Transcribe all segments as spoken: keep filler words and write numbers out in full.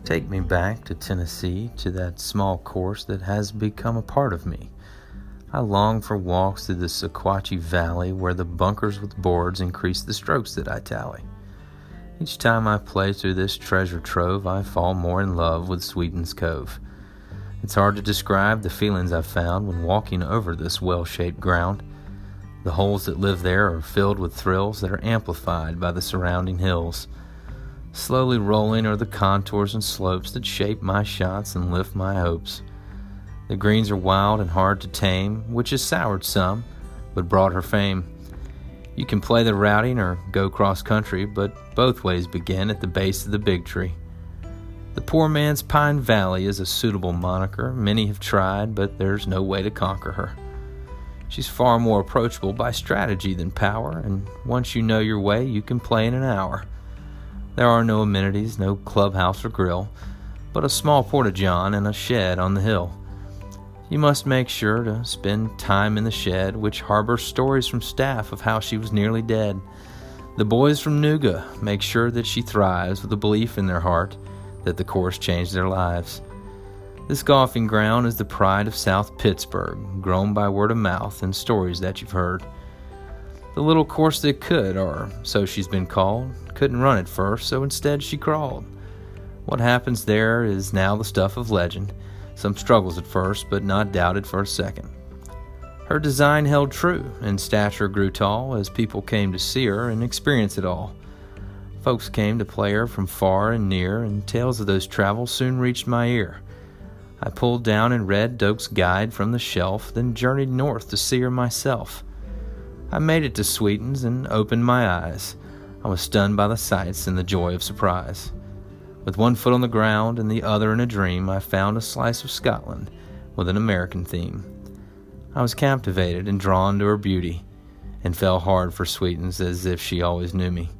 Take me back to Tennessee, to that small course that has become a part of me. I long for walks through the Sequatchie Valley where the bunkers with boards increase the strokes that I tally. Each time I play through this treasure trove, I fall more in love with Sweetens Cove. It's hard to describe the feelings I've found when walking over this well-shaped ground. The holes that live there are filled with thrills that are amplified by the surrounding hills. Slowly rolling are the contours and slopes that shape my shots and lift my hopes. The greens are wild and hard to tame, which has soured some, but brought her fame. You can play the routing or go cross-country, but both ways begin at the base of the big tree. The poor man's Pine Valley is a suitable moniker. Many have tried, but there's no way to conquer her. She's far more approachable by strategy than power, and once you know your way, you can play in an hour. There are no amenities, no clubhouse or grill, but a small porta-john and a shed on the hill. You must make sure to spend time in the shed, which harbors stories from staff of how she was nearly dead. The boys from Nuga make sure that she thrives with a belief in their heart that the course changed their lives. This golfing ground is the pride of South Pittsburgh, grown by word of mouth and stories that you've heard. The little course that could, or so she's been called, couldn't run at first, so instead she crawled. What happens there is now the stuff of legend. Some struggles at first, but not doubted for a second. Her design held true, and stature grew tall as people came to see her and experience it all. Folks came to play her from far and near, and tales of those travels soon reached my ear. I pulled down and read Doak's guide from the shelf, then journeyed north to see her myself. I made it to Sweetens and opened my eyes. I was stunned by the sights and the joy of surprise. With one foot on the ground and the other in a dream, I found a slice of Scotland with an American theme. I was captivated and drawn to her beauty, and fell hard for Sweetens as if she always knew me.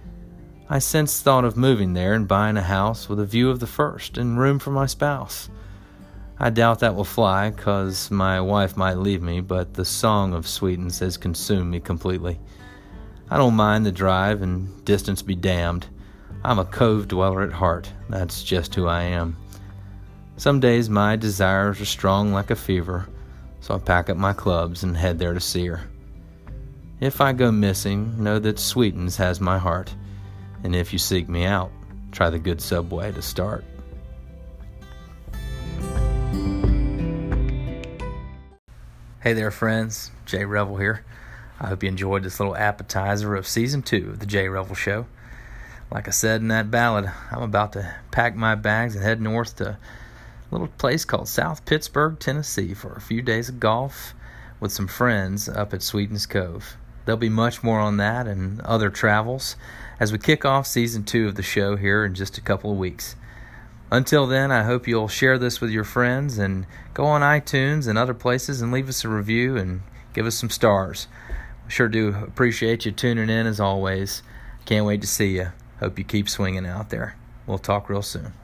I since thought of moving there and buying a house with a view of the first and room for my spouse. I doubt that will fly, 'cause my wife might leave me, but the song of Sweetens has consumed me completely. I don't mind the drive, and distance be damned. I'm a cove dweller at heart. That's just who I am. Some days my desires are strong like a fever, so I pack up my clubs and head there to see her. If I go missing, know that Sweetens has my heart, and if you seek me out, try the good subway to start. Hey there, friends. Jay Revel here. I hope you enjoyed this little appetizer of Season two of The Jay Revel Show. Like I said in that ballad, I'm about to pack my bags and head north to a little place called South Pittsburgh, Tennessee for a few days of golf with some friends up at Sweetens Cove. There'll be much more on that and other travels as we kick off Season two of the show here in just a couple of weeks. Until then, I hope you'll share this with your friends and go on iTunes and other places and leave us a review and give us some stars. We sure do appreciate you tuning in as always. Can't wait to see you. Hope you keep swinging out there. We'll talk real soon.